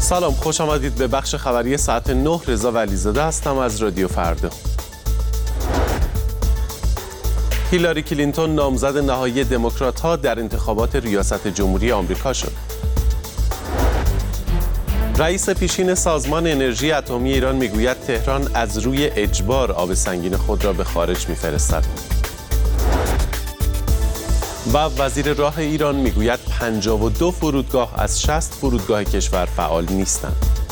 سلام، خوش آمدید به بخش خبری ساعت 9. رضا ولیزاده هستم از رادیو فردا. هیلاری کلینتون نامزد نهایی دموکرات‌ها در انتخابات ریاست جمهوری آمریکا شد. رئیس پیشین سازمان انرژی اتمی ایران میگوید تهران از روی اجبار آب سنگین خود را به خارج میفرستد. و وزیر راه ایران میگوید 52 فرودگاه از 60 فرودگاه کشور فعال نیستند.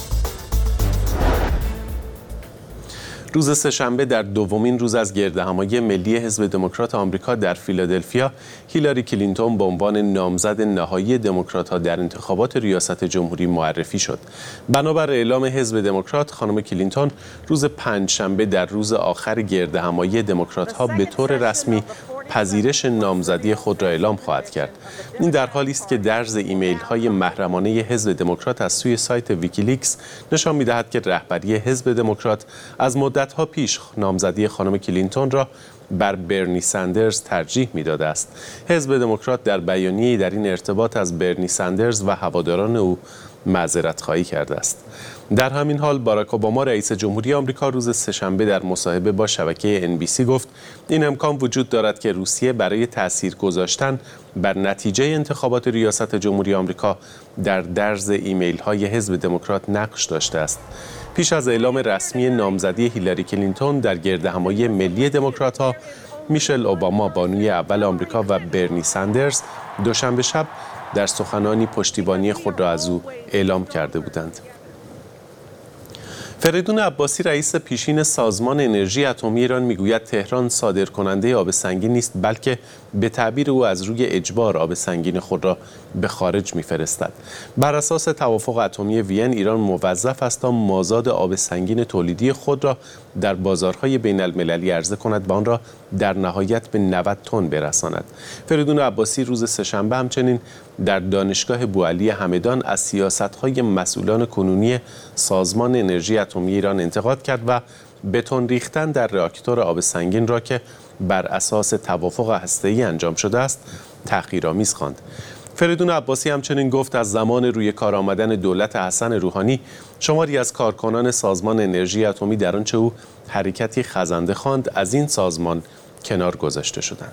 روز سه‌شنبه در دومین روز از گردهمایی ملی حزب دموکرات آمریکا در فیلادلفیا، هیلاری کلینتون به عنوان نامزد نهایی دموکرات‌ها در انتخابات ریاست جمهوری معرفی شد. بنابر اعلام حزب دموکرات، خانم کلینتون روز پنجشنبه در روز آخر گردهمایی دموکرات‌ها به طور رسمی پذیرش نامزدی خود را اعلام خواهد کرد. این در حالی است که درز ایمیل‌های محرمانه حزب دموکرات از سوی سایت ویکیلیکس نشان می‌دهد که رهبری حزب دموکرات از مدت‌ها پیش نامزدی خانم کلینتون را بر برنی سندرز ترجیح می‌داده است. حزب دموکرات در بیانیه‌ای در این ارتباط از برنی سندرز و هواداران او معذرت خواهی کرده است. در همین حال باراک اوباما رئیس جمهوری آمریکا روز سه‌شنبه در مصاحبه با شبکه NBC گفت این امکان وجود دارد که روسیه برای تأثیر گذاشتن بر نتیجه انتخابات ریاست جمهوری آمریکا در درز ایمیل‌های حزب دموکرات نقش داشته است. پیش از اعلام رسمی نامزدی هیلاری کلینتون در گردهمایی ملی دموکرات‌ها، میشل اوباما بانوی اول آمریکا و برنی سندرز دوشنبه شب در سخنانی پشتیبانی خود را از او اعلام کرده بودند. فریدون عباسی رئیس پیشین سازمان انرژی اتمی ایران میگوید تهران صادرکننده آب سنگین نیست، بلکه به تعبیر او از روی اجبار آب سنگین خود را به خارج میفرستد. بر اساس توافق اتمی وین، ایران موظف است تا مازاد آب سنگین تولیدی خود را در بازارهای بین المللی عرضه کند و آن را در نهایت به 90 تن برساند. فریدون عباسی روز سه‌شنبه همچنین در دانشگاه بوعلی همدان از سیاست‌های مسئولان کنونی سازمان انرژی اتمی ایران انتقاد کرد و بتون ریختن در راکتور آب سنگین را که بر اساس توافق هسته‌ای انجام شده است تحقیرآمیز خواند. فریدون عباسی همچنین گفت از زمان روی کار آمدن دولت حسن روحانی شماری از کارکنان سازمان انرژی اتمی در آنچه او حرکتی خزنده خواند از این سازمان کنار گذاشته شدند.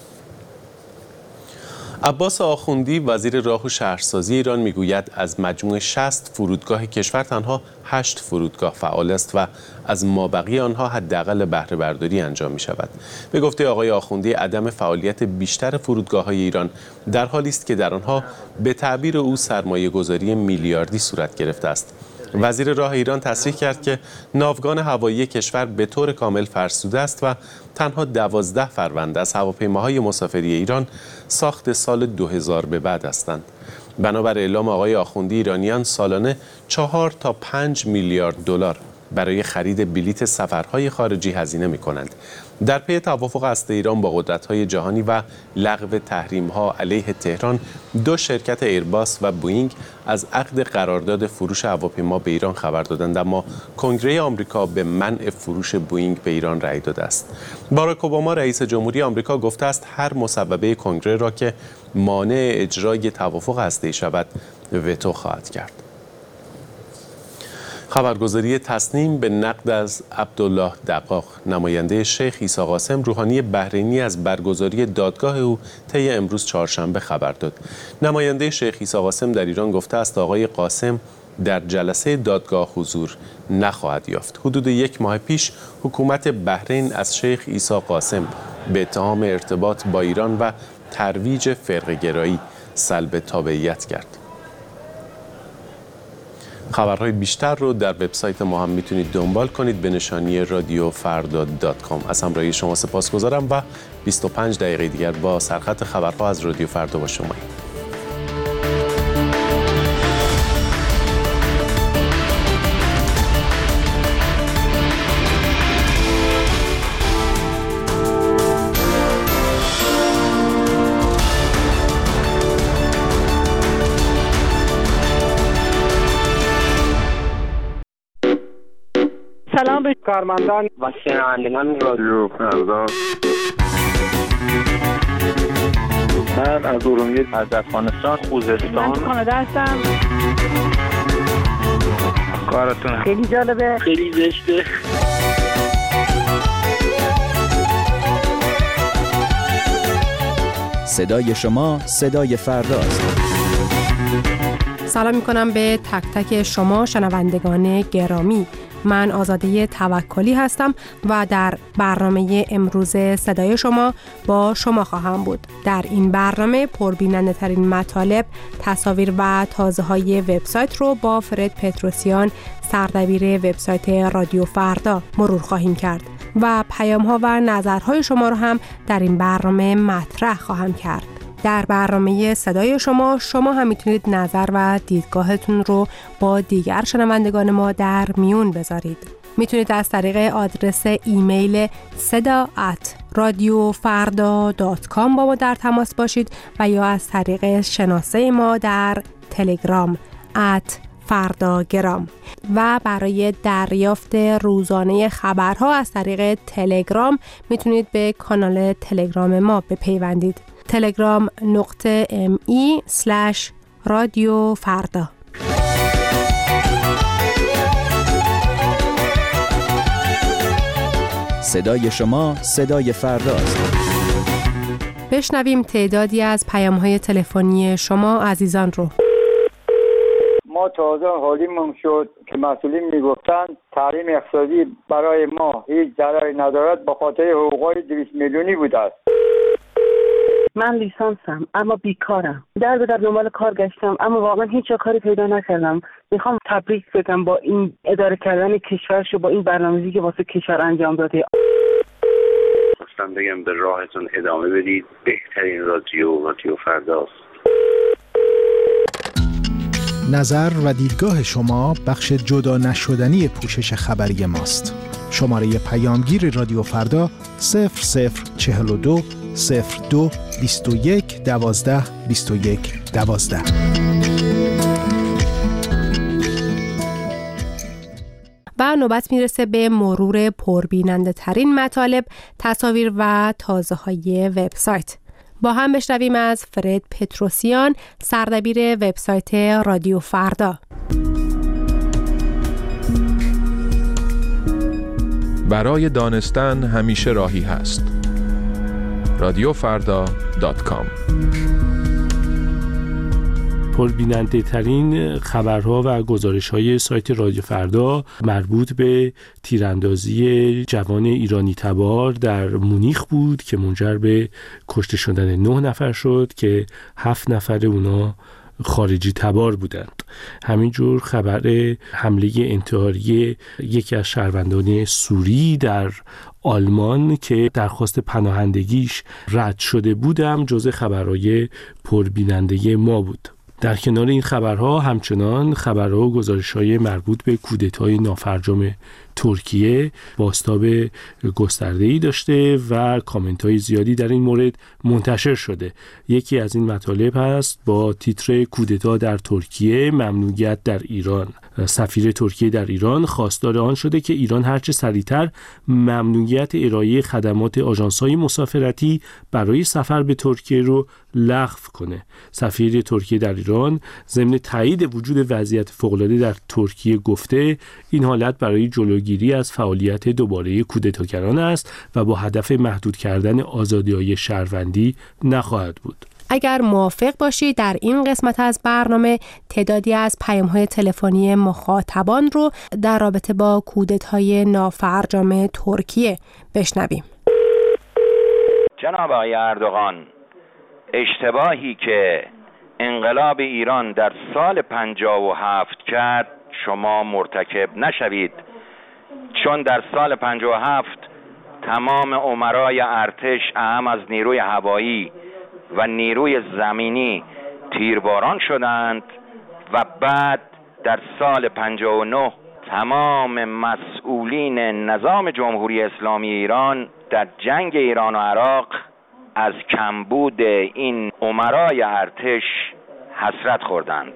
عباس آخوندی وزیر راه و شهرسازی ایران میگوید از مجموع 60 فرودگاه کشور تنها 8 فرودگاه فعال است و از مابقی آنها حداقل بهره برداری انجام می شود. به گفته آقای آخوندی، عدم فعالیت بیشتر فرودگاه‌های ایران در حالی است که در آنها به تعبیر او سرمایه گذاری میلیاردی صورت گرفته است. وزیر راه ایران تصریح کرد که ناوگان هوایی کشور به طور کامل فرسوده است و تنها 12 فروند از هواپیماهای مسافری ایران ساخت سال 2000 به بعد هستند. بنابر اعلام آقای آخوندی، ایرانیان سالانه 4 تا 5 میلیارد دلار برای خرید بلیت سفرهای خارجی هزینه می‌کنند. در پی توافق هسته ایران با قدرت‌های جهانی و لغو تحریم‌ها علیه تهران، 2 شرکت ایرباس و بوئینگ از عقد قرارداد فروش هواپیما به ایران خبر دادند، اما کنگره آمریکا به منع فروش بوئینگ به ایران رأی داده است. باراک اوباما رئیس جمهوری آمریکا گفته است هر مصوبه کنگره را که مانع اجرای توافق هسته‌ای شود وتو خواهد کرد. خبرگزاری تصنیم به نقد از عبدالله دقاق، نماینده شیخ عیسی قاسم، روحانی بحرینی از برگزاری دادگاه او طی امروز چهارشنبه خبر داد. نماینده شیخ عیسی قاسم در ایران گفته است آقای قاسم در جلسه دادگاه حضور نخواهد یافت. حدود 1 ماه پیش حکومت بحرین از شیخ عیسی قاسم به اتهام ارتباط با ایران و ترویج فرقه‌گرایی سلب تابعیت کرد. خبرهای بیشتر رو در وبسایت ما هم میتونید دنبال کنید به نشانی radiofarda.com. از همراهی شما سپاسگزارم و 25 دقیقه دیگر با سرخط خبرها از رادیو فردا با شماییم. سلام به کارمندان و شنوندگان رادیو فردا. من از ارومیه، از افغانستان، خوزستان، من کانادا هستم. کارتون خیلی جالبه، خیلی زشته. صدای شما صدای فرداست. سلام میکنم به تک تک شما شنوندگان گرامی. من آزاده توکلی هستم و در برنامه امروز صدای شما با شما خواهم بود. در این برنامه پربیننده ترین مطالب، تصاویر و تازه های وبسایت رو با فرد پتروسیان، سردبیر وبسایت رادیو فردا مرور خواهیم کرد و پیام ها و نظرهای شما رو هم در این برنامه مطرح خواهم کرد. در برنامه صدای شما هم میتونید نظر و دیدگاهتون رو با دیگر شنوندگان ما در میون بذارید. میتونید از طریق آدرس ایمیل seda@radiofarda.com با ما در تماس باشید و یا از طریق شناسه ما در تلگرام @fardagram و برای دریافت روزانه خبرها از طریق تلگرام میتونید به کانال تلگرام ما بپیوندید. telegram.me/رادیو فردا. صدای شما صدای فرداست. بشنویم تعدادی از پیام‌های تلفنی شما عزیزان رو. ما تازه حالیمون شد که مسئولین میگفتن تعلیم اقتصادی برای ما هیچ ضرری ندارد به خاطر حقوقای 200 میلیونی بوده است. من لیسانسم اما بیکارم. در به در دنبال کار گشتم اما واقعا هیچ کاری پیدا نکردم. میخوام تبریک بگم با این اداره کردن کشورش و با این برنامه‌ریزی که واسه کشور انجام داده. خواستم بگم به راهتون ادامه بدید. بهترین رادیو فرداست. نظر و دیدگاه شما بخش جدا نشدنی پوشش خبری ماست. شماره پیامگیر رادیو فردا 0042 02 21 12 21 12. و نوبت میرسه به مرور پربیننده ترین مطالب، تصاویر و تازه های وبسایت. با هم بشنویم از فرد پتروسیان، سردبیر وبسایت رادیو فردا. برای دانستن همیشه راهی هست. radiofarda.com. پربیننده ترین خبرها و گزارش های سایت رادیو فردا مربوط به تیراندازی جوان ایرانی تبار در مونیخ بود که منجر به کشته شدن 9 نفر شد که 7 نفر اونا خارجی تبار بودند. همینجور خبر حمله انتحاری یکی از شهروندان سوری در آلمان که درخواست پناهندگیش رد شده بودم جزء خبرهای پربیننده ما بود. در کنار این خبرها همچنان خبرها و گزارش‌های مربوط به کودتای نافرجام ترکیه بازتاب گسترده‌ای داشته و کامنت‌های زیادی در این مورد منتشر شده. یکی از این مطالب هست با تیتر کودتا در ترکیه، ممنوعیت در ایران. سفیر ترکیه در ایران خواستار آن شده که ایران هرچه سریعتر ممنوعیت ارائه خدمات آژانس‌های مسافرتی برای سفر به ترکیه رو لغو کنه. سفیر ترکیه در ایران ضمن تایید وجود وضعیت فوق‌العاده در ترکیه گفته این حالت برای جلوگیری از فعالیت دوباره کودتاگران است و با هدف محدود کردن آزادی‌های شهروندی نخواهد بود. اگر موافق باشید در این قسمت از برنامه تعدادی از پیام‌های تلفنی مخاطبان رو در رابطه با کودتای نافرجام ترکیه بشنویم. جناب آقای اردوغان، اشتباهی که انقلاب ایران در سال 57 کرد شما مرتکب نشوید، چون در سال 57 تمام امرای ارتش اهم از نیروی هوایی و نیروی زمینی تیرباران شدند و بعد در سال 59 تمام مسئولین نظام جمهوری اسلامی ایران در جنگ ایران و عراق از کمبود این امرای ارتش حسرت خوردند.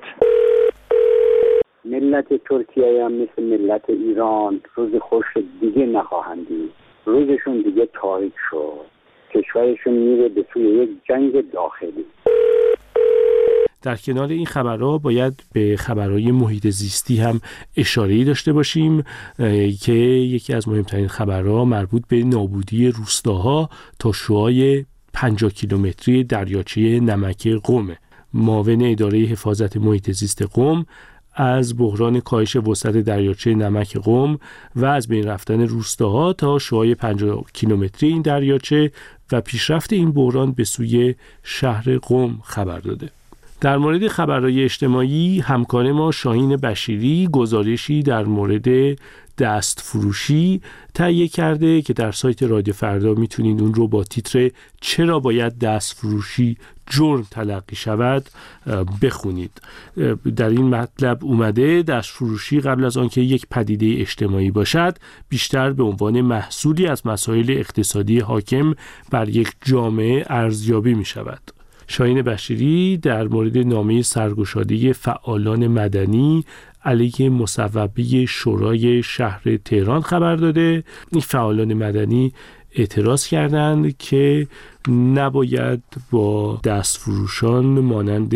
ملت ترکیه هم مثل ملت ایران روز خوش دیگه نخواهند دید. روزشون دیگه تاریک شد. کشورشون میره به سوی یک جنگ داخلی. در کنار این خبرها باید به خبرهای محیط زیستی هم اشاره‌ای داشته باشیم که یکی از مهمترین خبرها مربوط به نابودی روستاها تا شعاع 50 کیلومتری دریاچه نمک قم. معاون اداره حفاظت محیط زیست قم از بحران کاهش وسعت دریاچه نمک قم و از بین رفتن روستاها تا شعاع 50 کیلومتری این دریاچه و پیشرفت این بحران به سوی شهر قم خبر داده. در مورد خبرهای اجتماعی، همکار ما شاهین بشیری گزارشی در مورد دست فروشی تهیه کرده که در سایت رادیو فردا میتونید اون رو با تیتر چرا باید دست فروشی جرم تلقی شود بخونید. در این مطلب اومده دست فروشی قبل از آنکه یک پدیده اجتماعی باشد بیشتر به عنوان محصولی از مسائل اقتصادی حاکم بر یک جامعه ارزیابی می شود. شاهین بشیری در مورد نامه سرگشاده فعالان مدنی علیه مصوبه شورای شهر تهران خبر داده. این فعالان مدنی اعتراض کردند که نباید با دستفروشان مانند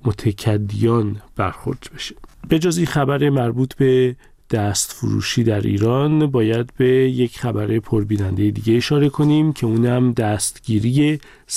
متکدیان برخورد بشه. به جز این خبر مربوط به دست فروشی در ایران باید به یک خبر پربیننده دیگه اشاره کنیم که اونم دستگیری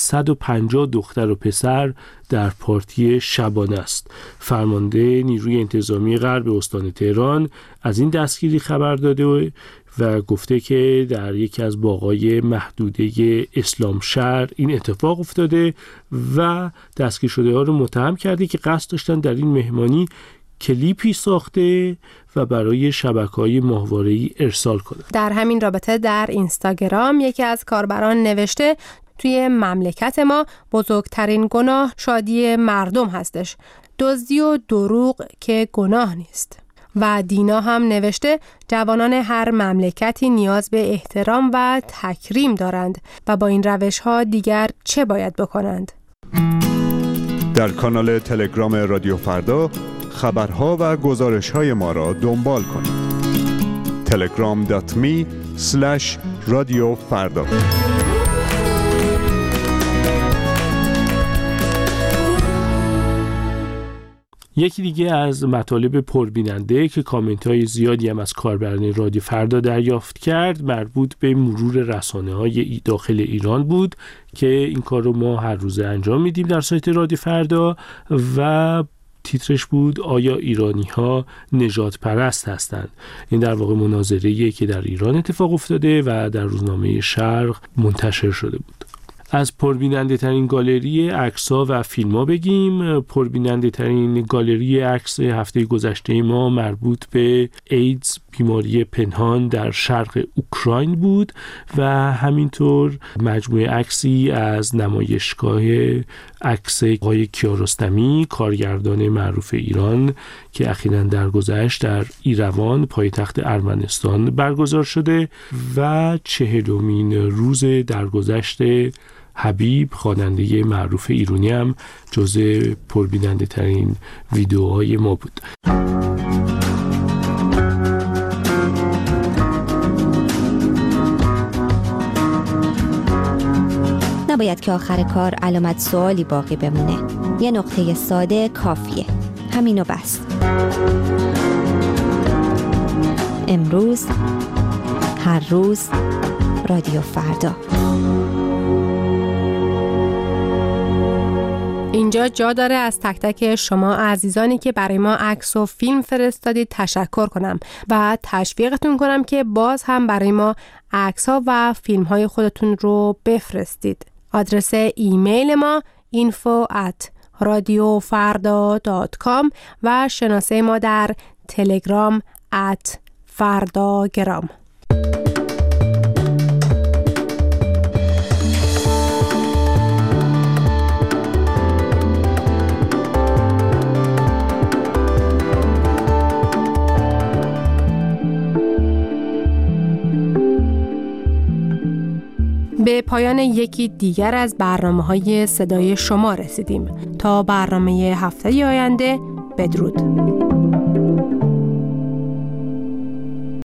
150 دختر و پسر در پارتی شبانه است. فرمانده نیروی انتظامی غرب استان تهران از این دستگیری خبر داده و گفته که در یکی از باغ‌های محدوده اسلام شهر این اتفاق افتاده و دستگیر شده ها رو متهم کرده که قصد داشتن در این مهمانی کلیپی ساخته و برای شبکه‌های ماهواره‌ای ارسال کنه. در همین رابطه در اینستاگرام یکی از کاربران نوشته توی مملکت ما بزرگترین گناه شادی مردم هستش، دزدی و دروغ که گناه نیست. و دینا هم نوشته جوانان هر مملکتی نیاز به احترام و تکریم دارند و با این روش‌ها دیگر چه باید بکنند؟ در کانال تلگرام رادیو فردا خبرها و گزارش‌های ما را دنبال کنید. telegram.me/radiofarda. یکی دیگه از مطالب پربیننده که کامنت‌های زیادی هم از کاربران رادیو فردا دریافت کرد مربوط به مرور رسانه‌های داخل ایران بود که این کار رو ما هر روزه انجام میدیم در سایت رادیو فردا و تیترش بود آیا ایرانی‌ها نژاد پرست هستند؟ این در واقع مناظره‌ایه که در ایران اتفاق افتاده و در روزنامه شرق منتشر شده بود. از پربیننده ترین گالری عکس‌ها و فیلم‌ها بگیم. پربیننده ترین گالری عکس هفته گذشته ما مربوط به ایدز، بیماری پنهان در شرق اوکراین بود و همینطور مجموعه عکسی از نمایشگاه عکس آقای کیارستمی، کارگردان معروف ایران که اخیراً درگذشت در ایروان پایتخت ارمنستان برگزار شده و 40مین روز درگذشت حبیب، خواننده معروف ایرانی هم جزء پربیننده ترین ویدیوهای ما بود. نباید که آخر کار علامت سوالی باقی بمونه. یه نقطه ساده کافیه. همینو بس. امروز، هر روز، رادیو فردا. اینجا جا داره از تک تک شما عزیزانی که برای ما عکس و فیلم فرستادید تشکر کنم و تشویقتون کنم که باز هم برای ما عکس‌ها و فیلم‌های خودتون رو بفرستید. آدرس ایمیل ما info@radiofarda.com و شناسه ما در تلگرام @fardagram. به پایان یکی دیگر از برنامه‌های صدای شما رسیدیم. تا برنامه هفته آینده، بدرود.